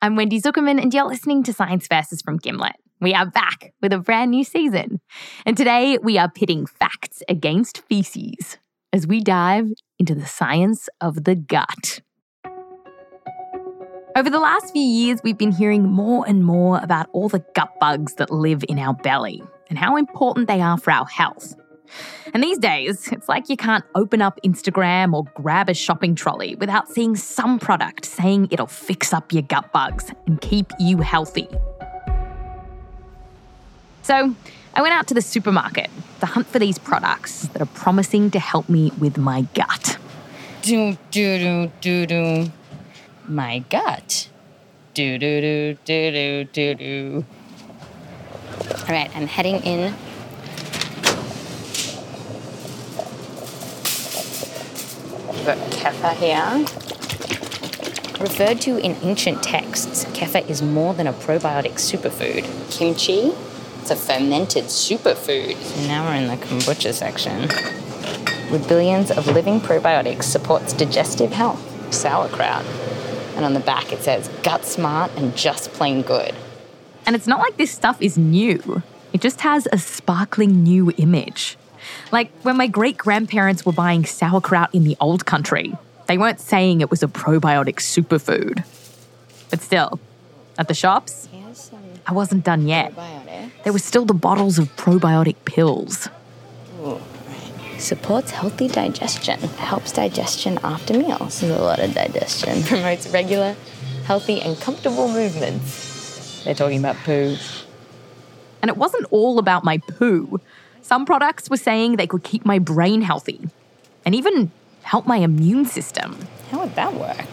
I'm Wendy Zuckerman, and you're listening to Science Versus from Gimlet. We are back with a brand new season. And today we are pitting facts against feces as we dive into the science of the gut. Over the last few years, we've been hearing more and more about all the gut bugs that live in our belly and how important they are for our health. And these days, it's like you can't open up Instagram or grab a shopping trolley without seeing some product saying it'll fix up your gut bugs and keep you healthy. So I went out to the supermarket to hunt for these products that are promising to help me with my gut. My gut. All right, I'm heading in. We've got kefir here. Referred to in ancient texts, kefir is more than a probiotic superfood. Kimchi, it's a fermented superfood. So now we're in the kombucha section. With billions of living probiotics, supports digestive health. Sauerkraut. And on the back it says, gut smart and just plain good. And it's not like this stuff is new. It just has a sparkling new image. Like when my great-grandparents were buying sauerkraut in the old country, they weren't saying it was a probiotic superfood. But still, at the shops, I wasn't done yet. There were still the bottles of probiotic pills. Ooh. Supports healthy digestion. Helps digestion after meals. There's a lot of digestion. Promotes regular, healthy, and comfortable movements. They're talking about poo. And it wasn't all about my poo. Some products were saying they could keep my brain healthy and even help my immune system. How would that work?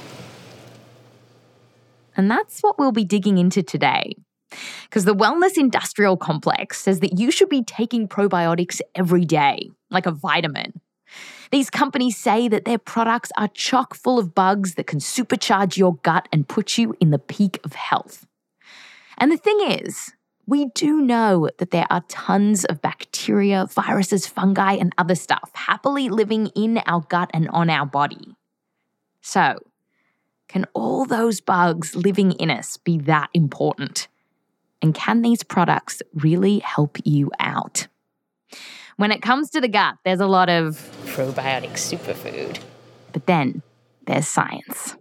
And that's what we'll be digging into today. Because the Wellness Industrial Complex says that you should be taking probiotics every day, like a vitamin. These companies say that their products are chock full of bugs that can supercharge your gut and put you in the peak of health. And the thing is, we do know that there are tons of bacteria, viruses, fungi, and other stuff happily living in our gut and on our body. So, can all those bugs living in us be that important? And can these products really help you out? When it comes to the gut, there's a lot of probiotic superfood. But then there's science.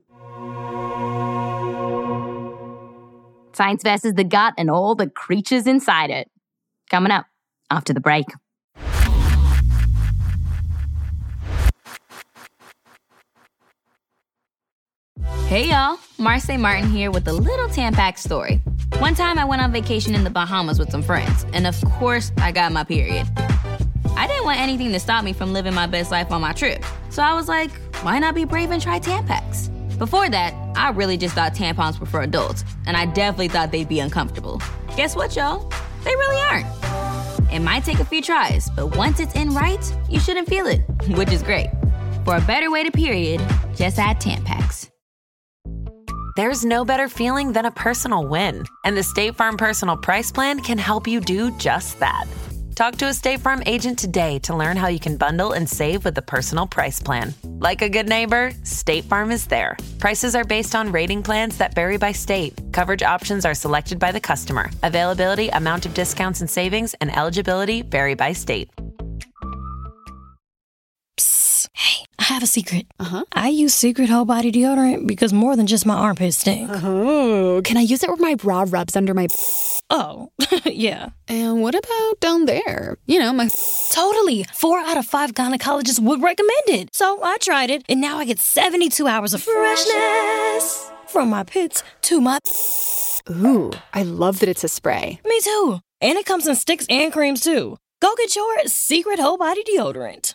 Science versus the gut and all the creatures inside it. Coming up after the break. Hey y'all, Marcy Martin here with a little Tampax story. One time I went on vacation in the Bahamas with some friends, and of course I got my period. I didn't want anything to stop me from living my best life on my trip, so I was like, why not be brave and try Tampax? Before that, I really just thought tampons were for adults, and I definitely thought they'd be uncomfortable. Guess what, y'all? They really aren't. It might take a few tries, but once it's in right, you shouldn't feel it, which is great. For a better way to period, just add Tampax. There's no better feeling than a personal win, and the State Farm Personal Price Plan can help you do just that. Talk to a State Farm agent today to learn how you can bundle and save with the Personal Price Plan. Like a good neighbor, State Farm is there. Prices are based on rating plans that vary by state. Coverage options are selected by the customer. Availability, amount of discounts and savings, and eligibility vary by state. Hey, I have a secret. I use Secret Whole Body Deodorant because more than just my armpits stink. Oh, can I use it where my bra rubs under my... Oh, yeah. And what about down there? You know, my... Totally. 4 out of 5 gynecologists would recommend it. So I tried it, and now I get 72 hours of freshness. From my pits to my... Ooh, I love that it's a spray. Me too. And it comes in sticks and creams too. Go get your Secret Whole Body Deodorant.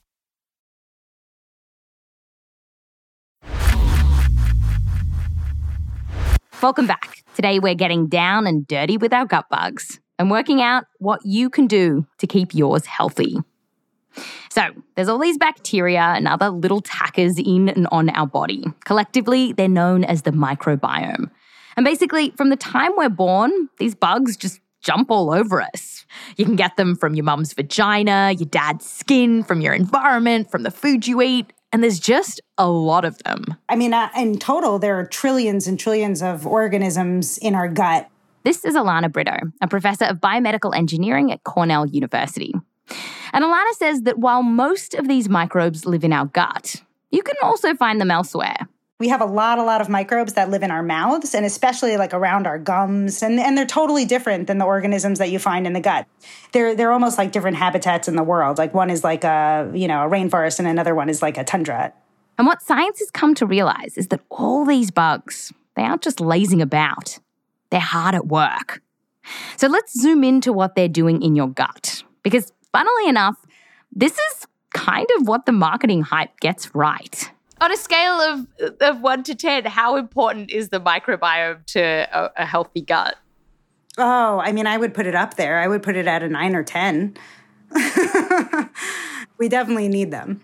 Welcome back. Today we're getting down and dirty with our gut bugs and working out what you can do to keep yours healthy. So there's all these bacteria and other little tackers in and on our body. Collectively, they're known as the microbiome. And basically, from the time we're born, these bugs just jump all over us. You can get them from your mum's vagina, your dad's skin, from your environment, from the food you eat, And there's just a lot of them. I mean, in total, there are trillions and trillions of organisms in our gut. This is Alana Brito, a professor of biomedical engineering at Cornell University. And Alana says that while most of these microbes live in our gut, you can also find them elsewhere. We have a lot of microbes that live in our mouths, and especially like around our gums. And they're totally different than the organisms that you find in the gut. They're almost like different habitats in the world. Like one is like a rainforest and another one is like a tundra. And what science has come to realize is that all these bugs, they aren't just lazing about. They're hard at work. So let's zoom into what they're doing in your gut. Because funnily enough, this is kind of what the marketing hype gets right. On a scale of 1 to 10, how important is the microbiome to a healthy gut? Oh, I mean, I would put it up there. I would put it at a 9 or 10. We definitely need them.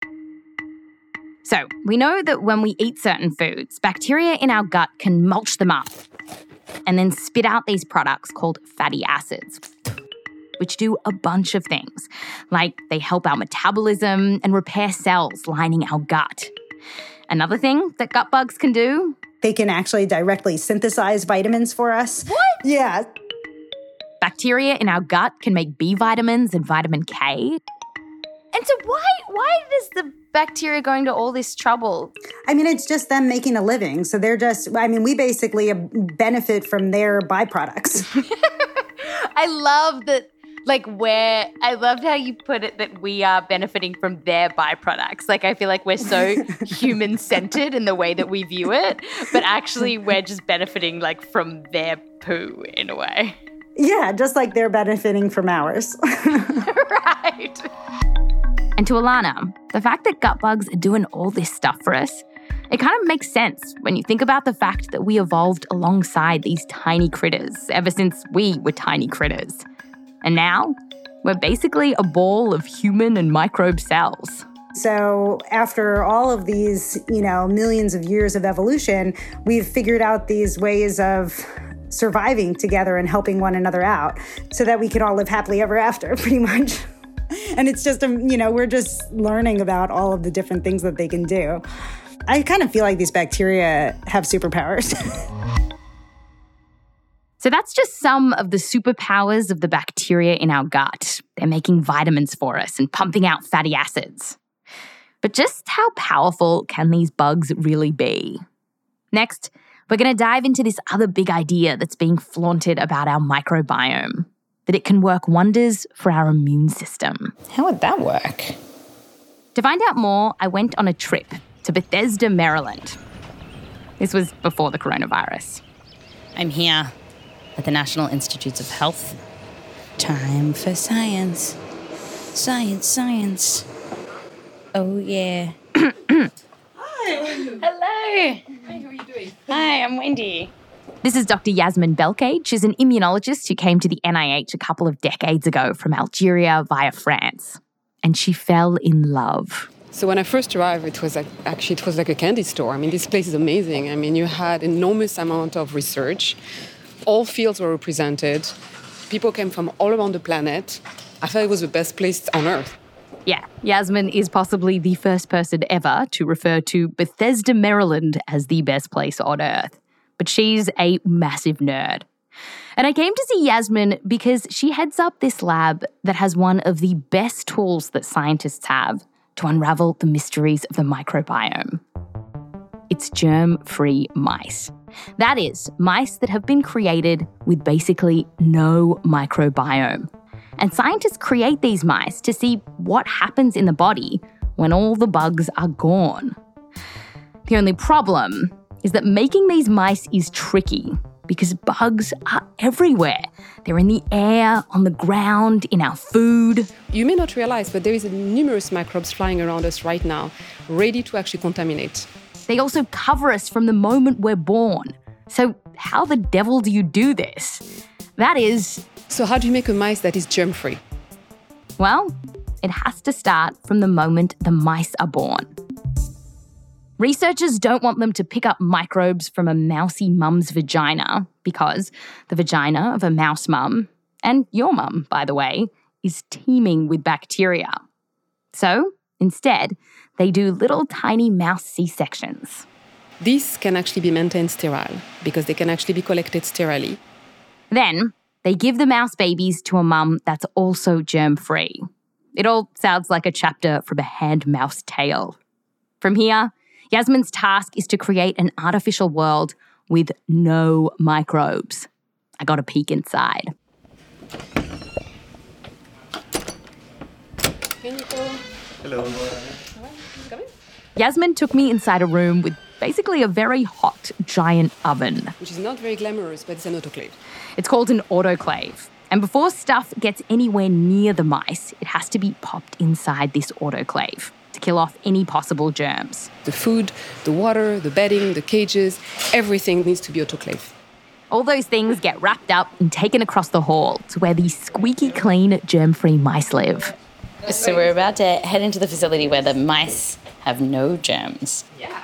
So we know that when we eat certain foods, bacteria in our gut can mulch them up and then spit out these products called fatty acids, which do a bunch of things, like they help our metabolism and repair cells lining our gut. Another thing that gut bugs can do? They can actually directly synthesize vitamins for us. What? Yeah. Bacteria in our gut can make B vitamins and vitamin K. And so why does the bacteria going to all this trouble? I mean, it's just them making a living. So we basically benefit from their byproducts. I love that. I loved how you put it that we are benefiting from their byproducts. Like, I feel like we're so human-centered in the way that we view it, but actually we're just benefiting, from their poo in a way. Yeah, just like they're benefiting from ours. Right. And to Alana, the fact that gut bugs are doing all this stuff for us, it kind of makes sense when you think about the fact that we evolved alongside these tiny critters ever since we were tiny critters. And now, we're basically a ball of human and microbe cells. So after all of these, millions of years of evolution, we've figured out these ways of surviving together and helping one another out so that we can all live happily ever after, pretty much. And it's just, we're just learning about all of the different things that they can do. I kind of feel like these bacteria have superpowers. So that's just some of the superpowers of the bacteria in our gut. They're making vitamins for us and pumping out fatty acids. But just how powerful can these bugs really be? Next, we're going to dive into this other big idea that's being flaunted about our microbiome, that it can work wonders for our immune system. How would that work? To find out more, I went on a trip to Bethesda, Maryland. This was before the coronavirus. I'm here at the National Institutes of Health. Time for science. Science, science. Oh, yeah. Hi. Hello. Hi, how are you doing? Hi, I'm Wendy. This is Dr. Yasmin Belkade. She's an immunologist who came to the NIH a couple of decades ago from Algeria via France. And she fell in love. So when I first arrived, it was like a candy store. I mean, this place is amazing. I mean, you had enormous amount of research. All fields were represented. People came from all around the planet. I felt it was the best place on Earth. Yeah, Yasmin is possibly the first person ever to refer to Bethesda, Maryland as the best place on Earth. But she's a massive nerd. And I came to see Yasmin because she heads up this lab that has one of the best tools that scientists have to unravel the mysteries of the microbiome. It's germ-free mice. That is, mice that have been created with basically no microbiome. And scientists create these mice to see what happens in the body when all the bugs are gone. The only problem is that making these mice is tricky because bugs are everywhere. They're in the air, on the ground, in our food. You may not realize, but there is numerous microbes flying around us right now, ready to actually contaminate. They also cover us from the moment we're born. So how the devil do you do this? That is... So how do you make a mice that is germ-free? Well, it has to start from the moment the mice are born. Researchers don't want them to pick up microbes from a mousy mum's vagina because the vagina of a mouse mum, and your mum, by the way, is teeming with bacteria. So, instead, they do little tiny mouse C-sections. These can actually be maintained sterile because they can actually be collected sterilely. Then they give the mouse babies to a mum that's also germ-free. It all sounds like a chapter from a hand-mouse tale. From here, Yasmin's task is to create an artificial world with no microbes. I got a peek inside. Hello. Yasmin took me inside a room with basically a very hot, giant oven. Which is not very glamorous, but it's an autoclave. It's called an autoclave. And before stuff gets anywhere near the mice, it has to be popped inside this autoclave to kill off any possible germs. The food, the water, the bedding, the cages, everything needs to be autoclave. All those things get wrapped up and taken across the hall to where these squeaky clean, germ-free mice live. So we're about to head into the facility where the mice have no germs. Yeah.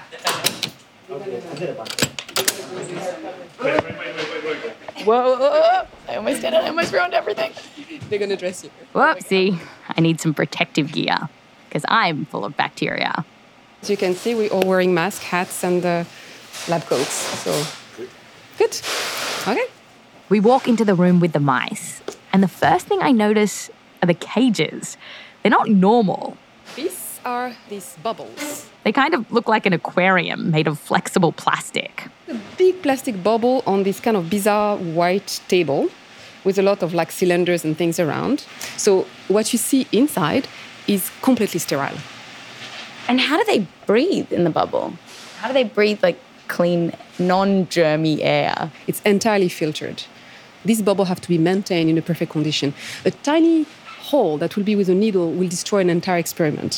Whoa! I almost did it. I almost ruined everything. They're going to dress you. Whoopsie. I need some protective gear because I'm full of bacteria. As you can see, we're all wearing masks, hats, and lab coats. So, good. Okay. We walk into the room with the mice, and the first thing I notice are the cages. They're not normal. These are these bubbles. They kind of look like an aquarium made of flexible plastic. A big plastic bubble on this kind of bizarre white table with a lot of like cylinders and things around. So what you see inside is completely sterile. And how do they breathe in the bubble? How do they breathe like clean, non-germy air? It's entirely filtered. These bubbles have to be maintained in a perfect condition. A tiny hole that will be with a needle will destroy an entire experiment.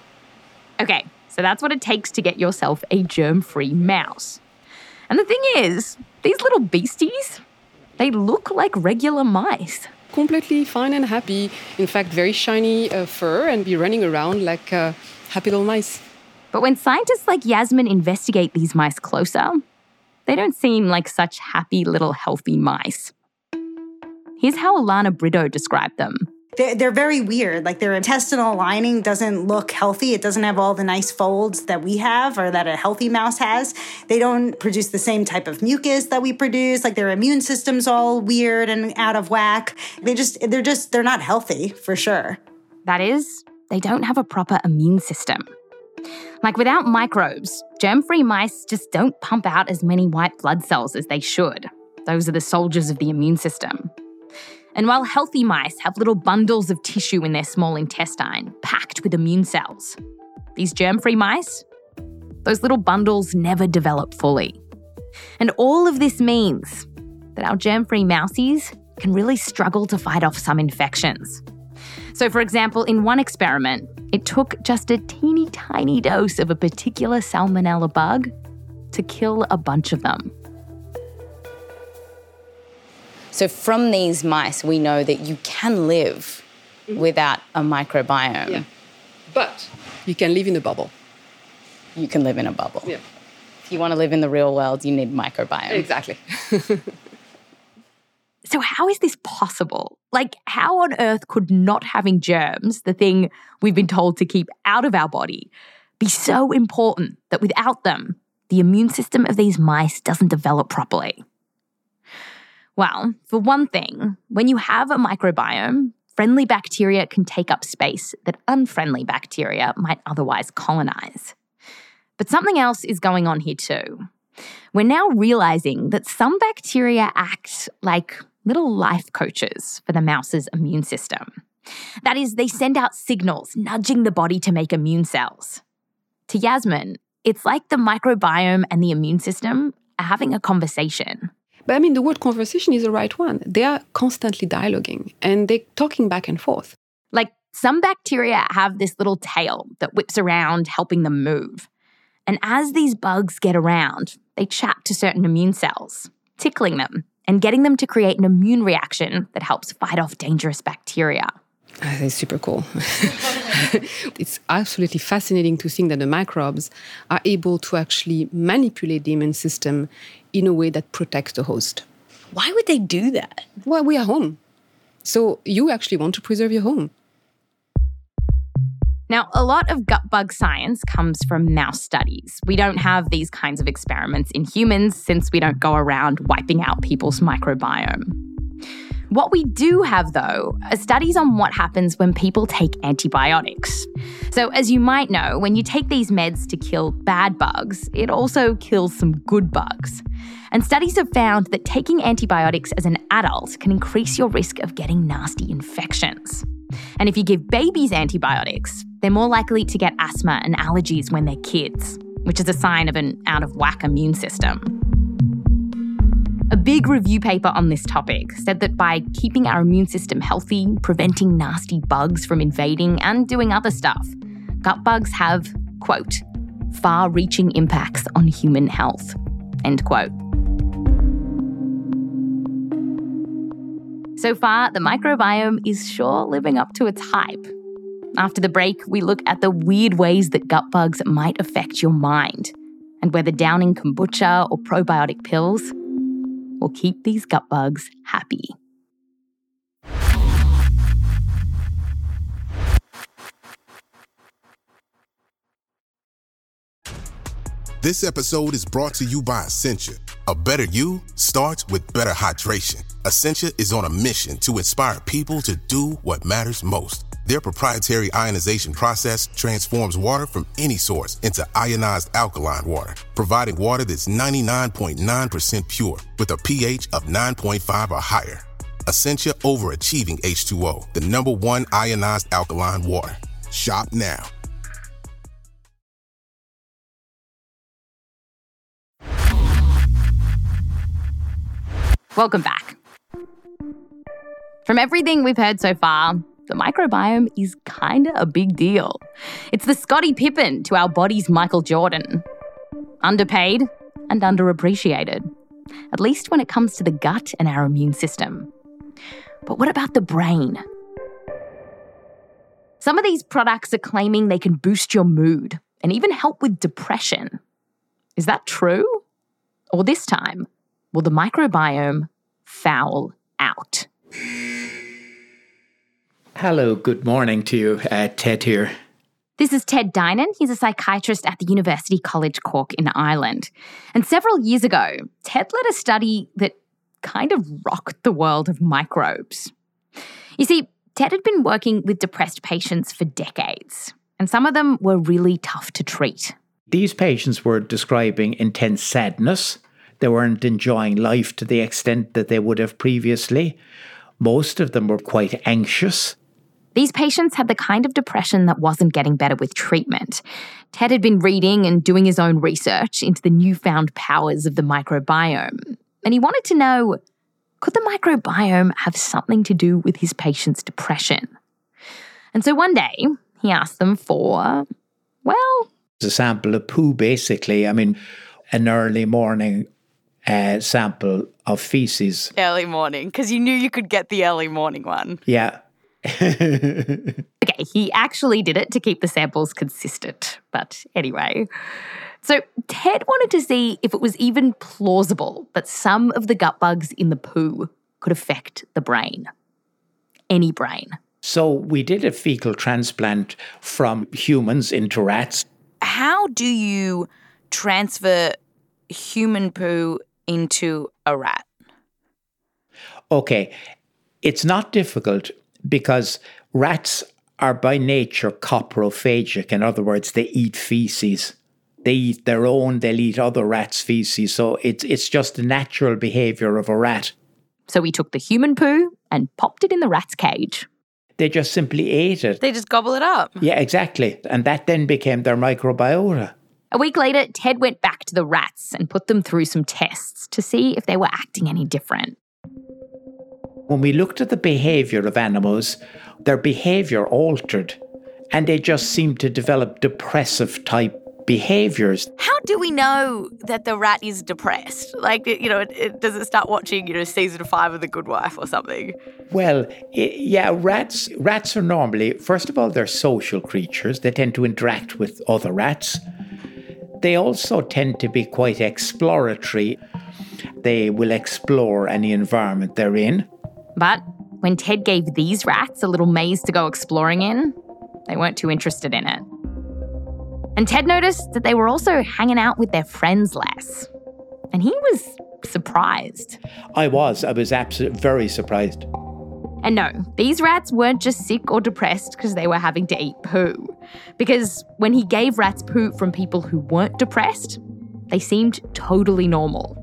Okay, so that's what it takes to get yourself a germ-free mouse. And the thing is, these little beasties, they look like regular mice. Completely fine and happy. In fact, very shiny fur and be running around like happy little mice. But when scientists like Yasmin investigate these mice closer, they don't seem like such happy little healthy mice. Here's how Alana Brito described them. They're very weird. Like their intestinal lining doesn't look healthy. It doesn't have all the nice folds that we have or that a healthy mouse has. They don't produce the same type of mucus that we produce. Like their immune system's all weird and out of whack. They're not healthy for sure. That is, they don't have a proper immune system. Like without microbes, germ-free mice just don't pump out as many white blood cells as they should. Those are the soldiers of the immune system. And while healthy mice have little bundles of tissue in their small intestine packed with immune cells, these germ-free mice, those little bundles never develop fully. And all of this means that our germ-free mousies can really struggle to fight off some infections. So, for example, in one experiment, it took just a teeny tiny dose of a particular Salmonella bug to kill a bunch of them. So from these mice, we know that you can live without a microbiome. Yeah. But you can live in a bubble. You can live in a bubble. Yeah. If you want to live in the real world, you need microbiome. Exactly. So how is this possible? Like, how on earth could not having germs, the thing we've been told to keep out of our body, be so important that without them, the immune system of these mice doesn't develop properly? Well, for one thing, when you have a microbiome, friendly bacteria can take up space that unfriendly bacteria might otherwise colonize. But something else is going on here too. We're now realizing that some bacteria act like little life coaches for the mouse's immune system. That is, they send out signals nudging the body to make immune cells. To Yasmin, it's like the microbiome and the immune system are having a conversation. But I mean, the word conversation is the right one. They are constantly dialoguing and they're talking back and forth. Like some bacteria have this little tail that whips around, helping them move. And as these bugs get around, they chat to certain immune cells, tickling them and getting them to create an immune reaction that helps fight off dangerous bacteria. That's super cool. It's absolutely fascinating to think that the microbes are able to actually manipulate the immune system in a way that protects the host. Why would they do that? Well, we are home. So you actually want to preserve your home. Now, a lot of gut bug science comes from mouse studies. We don't have these kinds of experiments in humans since we don't go around wiping out people's microbiome. What we do have, though, are studies on what happens when people take antibiotics. So, as you might know, when you take these meds to kill bad bugs, it also kills some good bugs. And studies have found that taking antibiotics as an adult can increase your risk of getting nasty infections. And if you give babies antibiotics, they're more likely to get asthma and allergies when they're kids, which is a sign of an out-of-whack immune system. A big review paper on this topic said that by keeping our immune system healthy, preventing nasty bugs from invading and doing other stuff, gut bugs have, quote, far-reaching impacts on human health, end quote. So far, the microbiome is sure living up to its hype. After the break, we look at the weird ways that gut bugs might affect your mind and whether downing kombucha or probiotic pills will keep these gut bugs happy. This episode is brought to you by Essentia. A better you starts with better hydration. Essentia is on a mission to inspire people to do what matters most. Their proprietary ionization process transforms water from any source into ionized alkaline water, providing water that's 99.9% pure with a pH of 9.5 or higher. Essentia overachieving H2O, the #1 ionized alkaline water. Shop now. Welcome back. From everything we've heard so far, the microbiome is kinda a big deal. It's the Scottie Pippen to our body's Michael Jordan. Underpaid and underappreciated, at least when it comes to the gut and our immune system. But what about the brain? Some of these products are claiming they can boost your mood and even help with depression. Is that true? Or this time, will the microbiome foul out? Hello, good morning to you. Ted here. This is Ted Dynan. He's a psychiatrist at the University College Cork in Ireland. And several years ago, Ted led a study that kind of rocked the world of microbes. You see, Ted had been working with depressed patients for decades, and some of them were really tough to treat. These patients were describing intense sadness. They weren't enjoying life to the extent that they would have previously. Most of them were quite anxious. These patients had the kind of depression that wasn't getting better with treatment. Ted had been reading and doing his own research into the newfound powers of the microbiome. And he wanted to know, could the microbiome have something to do with his patients' depression? And so one day, he asked them for, well... a sample of poo, basically. I mean, an early morning sample of feces. Early morning, because you knew you could get the early morning one. Yeah. Okay, he actually did it to keep the samples consistent. But anyway, so Ted wanted to see if it was even plausible that some of the gut bugs in the poo could affect the brain. Any brain. So we did a fecal transplant from humans into rats. How do you transfer human poo into a rat? Okay, it's not difficult because rats are by nature coprophagic. In other words, they eat feces. They eat their own, they'll eat other rats' feces. So it's just the natural behaviour of a rat. So we took the human poo and popped it in the rat's cage. They just simply ate it. They just gobble it up. Yeah, exactly. And that then became their microbiota. A week later, Ted went back to the rats and put them through some tests to see if they were acting any different. When we looked at the behaviour of animals, their behaviour altered and they just seemed to develop depressive type behaviours. How do we know that the rat is depressed? Like, does it start watching, season 5 of The Good Wife or something? Well, yeah, rats are normally, first of all, they're social creatures. They tend to interact with other rats. They also tend to be quite exploratory. They will explore any environment they're in. But when Ted gave these rats a little maze to go exploring in, They weren't too interested in it. And Ted noticed that they were also hanging out with their friends less. And he was surprised. I was absolutely very surprised. And no, these rats weren't just sick or depressed because they were having to eat poo. Because when he gave rats poo from people who weren't depressed, they seemed totally normal.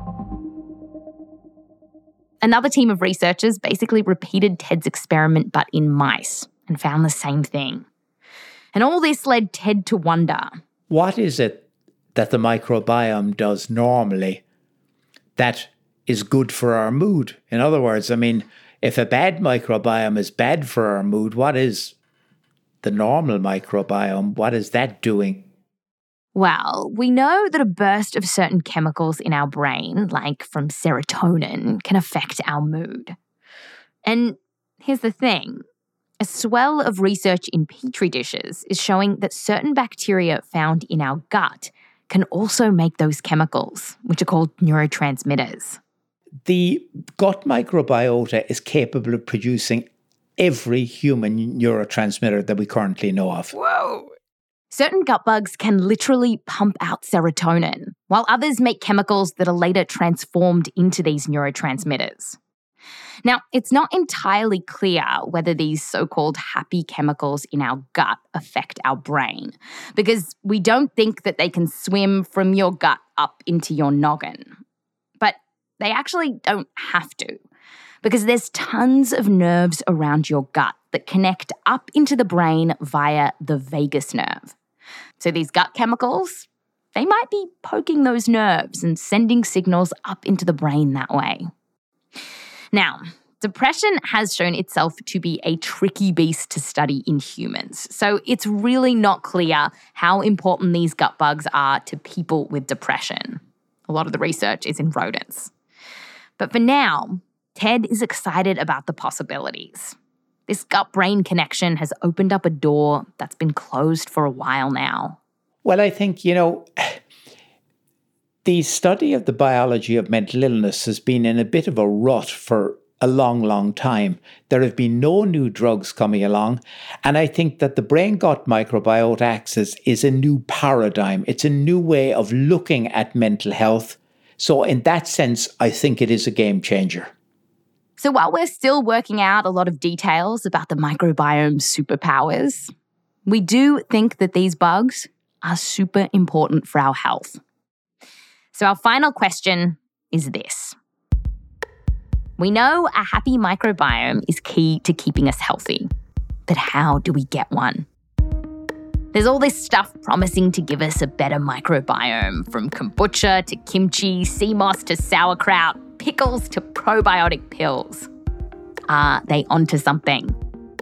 Another team of researchers basically repeated Ted's experiment but in mice and found the same thing. And all this led Ted to wonder, what is it that the microbiome does normally that is good for our mood? In other words, I mean, if a bad microbiome is bad for our mood, what is the normal microbiome? What is that doing? Well, we know that a burst of certain chemicals in our brain, like from serotonin, can affect our mood. And here's the thing. A swell of research in petri dishes is showing that certain bacteria found in our gut can also make those chemicals, which are called neurotransmitters. The gut microbiota is capable of producing every human neurotransmitter that we currently know of. Whoa! Certain gut bugs can literally pump out serotonin, while others make chemicals that are later transformed into these neurotransmitters. Now, it's not entirely clear whether these so-called happy chemicals in our gut affect our brain, because we don't think that they can swim from your gut up into your noggin. But they actually don't have to, because there's tons of nerves around your gut that connect up into the brain via the vagus nerve. So these gut chemicals, they might be poking those nerves and sending signals up into the brain that way. Now, depression has shown itself to be a tricky beast to study in humans, so it's really not clear how important these gut bugs are to people with depression. A lot of the research is in rodents. But for now, Ted is excited about the possibilities. This gut-brain connection has opened up a door that's been closed for a while now. Well, I think, the study of the biology of mental illness has been in a bit of a rut for a long, long time. There have been no new drugs coming along. And I think that the brain-gut microbiota axis is a new paradigm. It's a new way of looking at mental health. So in that sense, I think it is a game changer. So while we're still working out a lot of details about the microbiome's superpowers, we do think that these bugs are super important for our health. So our final question is this. We know a happy microbiome is key to keeping us healthy, but how do we get one? There's all this stuff promising to give us a better microbiome, from kombucha to kimchi, sea moss to sauerkraut, pickles to probiotic pills. Are they onto something?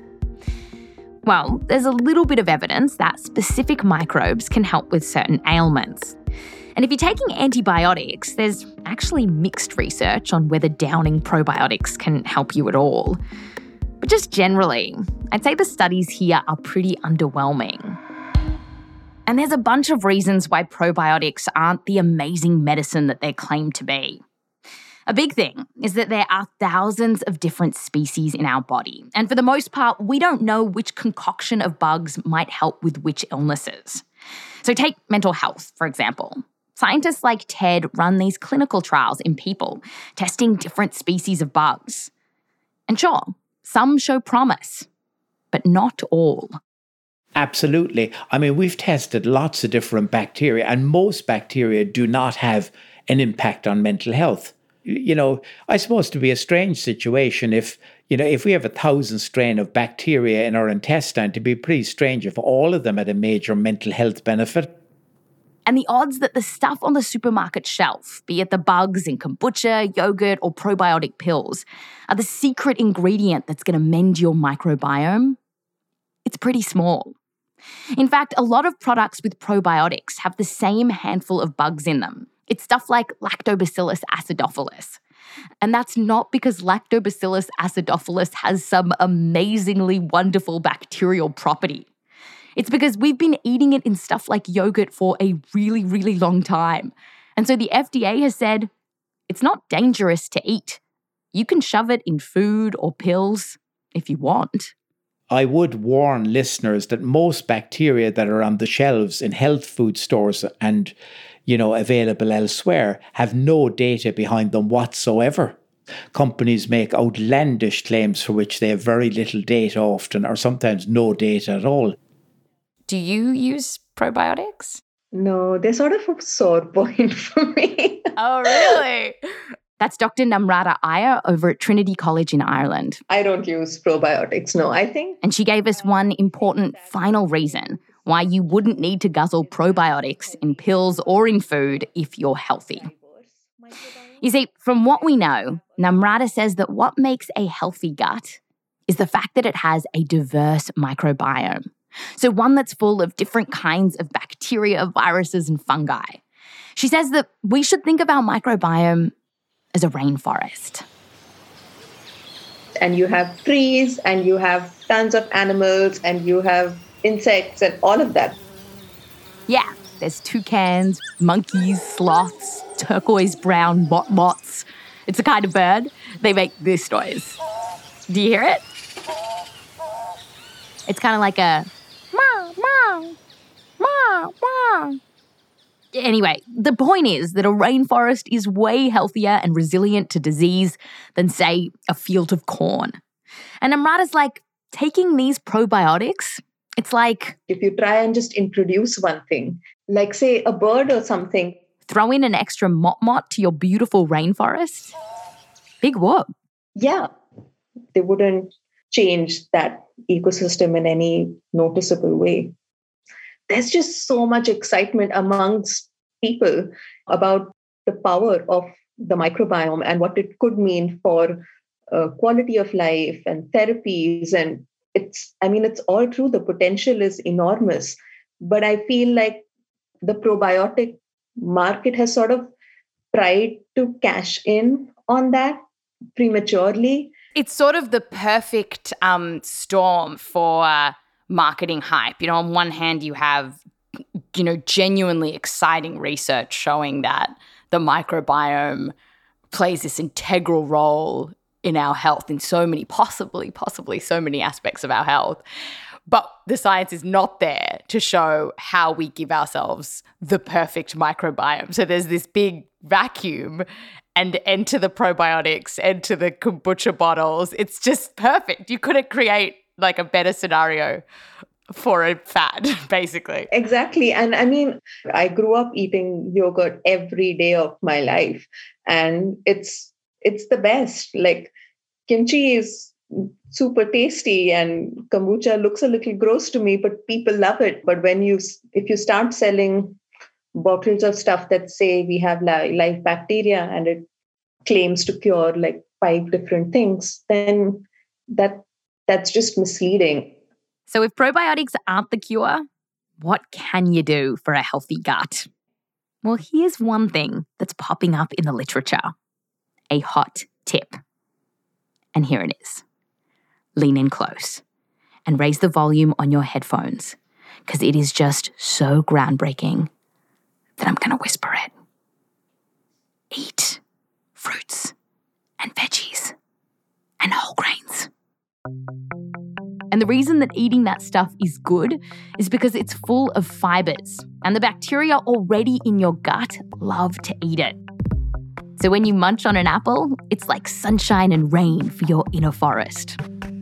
Well, there's a little bit of evidence that specific microbes can help with certain ailments. And if you're taking antibiotics, there's actually mixed research on whether downing probiotics can help you at all. But just generally, I'd say the studies here are pretty underwhelming. And there's a bunch of reasons why probiotics aren't the amazing medicine that they're claimed to be. A big thing is that there are thousands of different species in our body. And for the most part, we don't know which concoction of bugs might help with which illnesses. So take mental health, for example. Scientists like Ted run these clinical trials in people, testing different species of bugs. And sure, some show promise, but not all. Absolutely. I mean, we've tested lots of different bacteria, and most bacteria do not have an impact on mental health. I suppose to be a strange situation if we have 1,000 strain of bacteria in our intestine, to be pretty strange if all of them had a major mental health benefit. And the odds that the stuff on the supermarket shelf, be it the bugs in kombucha, yogurt, or probiotic pills, are the secret ingredient that's going to mend your microbiome, it's pretty small. In fact, a lot of products with probiotics have the same handful of bugs in them. It's stuff like Lactobacillus acidophilus. And that's not because Lactobacillus acidophilus has some amazingly wonderful bacterial property. It's because we've been eating it in stuff like yogurt for a really, really long time. And so the FDA has said, it's not dangerous to eat. You can shove it in food or pills if you want. I would warn listeners that most bacteria that are on the shelves in health food stores and, available elsewhere have no data behind them whatsoever. Companies make outlandish claims for which they have very little data often, or sometimes no data at all. Do you use probiotics? No, they're sort of a sore point for me. Oh, really? That's Dr. Namrata Iyer over at Trinity College in Ireland. I don't use probiotics, no, I think. And she gave us one important final reason why you wouldn't need to guzzle probiotics in pills or in food if you're healthy. You see, from what we know, Namrata says that what makes a healthy gut is the fact that it has a diverse microbiome. So one that's full of different kinds of bacteria, viruses, and fungi. She says that we should think of our microbiome as a rainforest. And you have trees, and you have tons of animals, and you have insects, and all of that. Yeah, there's toucans, monkeys, sloths, turquoise brown moths. It's a kind of bird. They make this noise. Do you hear it? It's kind of like a meow, meow, meow, meow. Anyway, the point is that a rainforest is way healthier and resilient to disease than, say, a field of corn. And Namrata's like, taking these probiotics, it's like... if you try and just introduce one thing, like say a bird or something. Throw in an extra mot to your beautiful rainforest. Big whoop. Yeah, they wouldn't change that ecosystem in any noticeable way. There's just so much excitement amongst people about the power of the microbiome and what it could mean for quality of life and therapies. And it's all true. The potential is enormous. But I feel like the probiotic market has sort of tried to cash in on that prematurely. It's sort of the perfect storm for marketing hype. On one hand, you have, genuinely exciting research showing that the microbiome plays this integral role in our health in so many, possibly so many aspects of our health. But the science is not there to show how we give ourselves the perfect microbiome. So there's this big vacuum, and enter the probiotics, enter the kombucha bottles. It's just perfect. You couldn't create like a better scenario for a fad, basically. Exactly. And I grew up eating yogurt every day of my life, and it's the best. Like kimchi is super tasty, and kombucha looks a little gross to me, but people love it. But if you start selling bottles of stuff that say we have live bacteria and it claims to cure like 5 different things, then that's just misleading. So if probiotics aren't the cure, what can you do for a healthy gut? Well, here's one thing that's popping up in the literature. A hot tip. And here it is. Lean in close and raise the volume on your headphones, because it is just so groundbreaking that I'm going to whisper it. Eat fruits and veggies and whole grains. And the reason that eating that stuff is good is because it's full of fibers, and the bacteria already in your gut love to eat it. So when you munch on an apple, it's like sunshine and rain for your inner forest.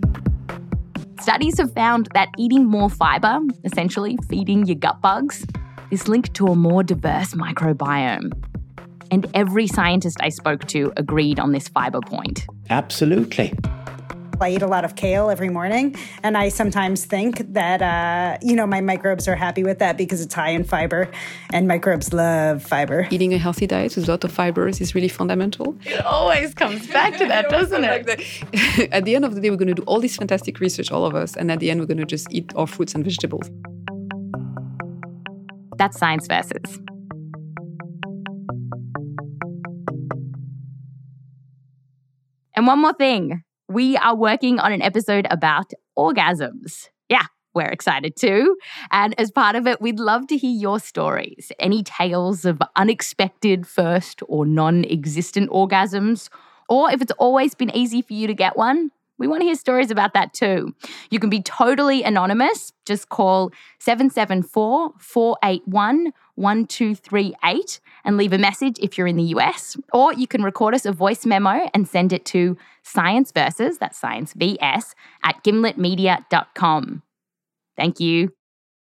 Studies have found that eating more fiber, essentially feeding your gut bugs, is linked to a more diverse microbiome. And every scientist I spoke to agreed on this fiber point. Absolutely. I eat a lot of kale every morning, and I sometimes think that, my microbes are happy with that because it's high in fiber, and microbes love fiber. Eating a healthy diet with a lot of fibers is really fundamental. It always comes back to that, doesn't it? At the end of the day, we're going to do all this fantastic research, all of us, and at the end, we're going to just eat our fruits and vegetables. That's Science Versus. And one more thing. We are working on an episode about orgasms. Yeah, we're excited too. And as part of it, we'd love to hear your stories. Any tales of unexpected first or non-existent orgasms, or if it's always been easy for you to get one, We want to hear stories about that too. You can be totally anonymous. Just call 774-481-1238 and leave a message if you're in the US. Or you can record us a voice memo and send it to scienceverses, that's science VS, at gimletmedia.com. Thank you.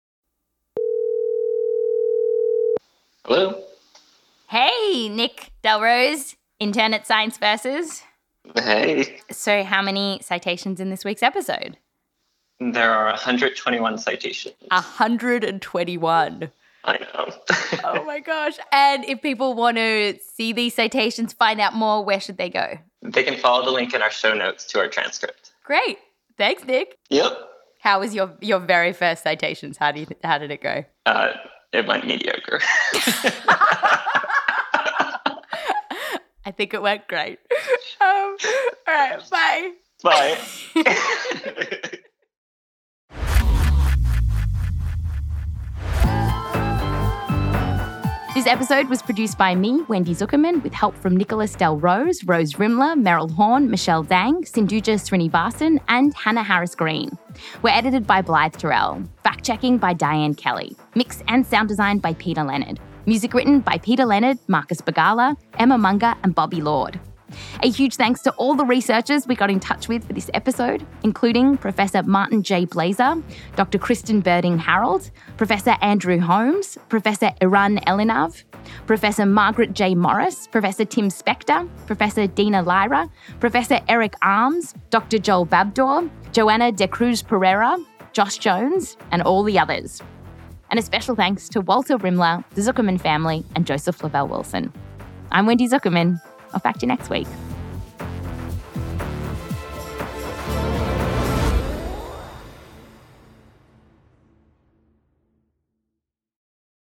Hello. Hey, Nick Delrose, intern at Science Versus. Hey. So how many citations in this week's episode? There are 121 citations. 121. I know. Oh my gosh. And if people want to see these citations, find out more, where should they go? They can follow the link in our show notes to our transcript. Great. Thanks, Nick. Yep. How was your very first citations? How did it go? It went mediocre. I think it went great. All right, bye. Bye. This episode was produced by me, Wendy Zuckerman, with help from Nicholas Delrose, Rose Rimler, Meryl Horn, Michelle Dang, Sindhuja Srinivasan, and Hannah Harris-Green. We're edited by Blythe Terrell. Fact-checking by Diane Kelly. Mix and sound design by Peter Leonard. Music written by Peter Leonard, Marcus Bagala, Emma Munger, and Bobby Lord. A huge thanks to all the researchers we got in touch with for this episode, including Professor Martin J. Blazer, Dr. Kristen Birding-Harold, Professor Andrew Holmes, Professor Iran Elinav, Professor Margaret J. Morris, Professor Tim Spector, Professor Dina Lyra, Professor Eric Arms, Dr. Joel Babdor, Joanna De Cruz Pereira, Josh Jones, and all the others. And a special thanks to Walter Rimler, the Zuckerman family, and Joseph Lavelle Wilson. I'm Wendy Zuckerman. I'll fact you next week.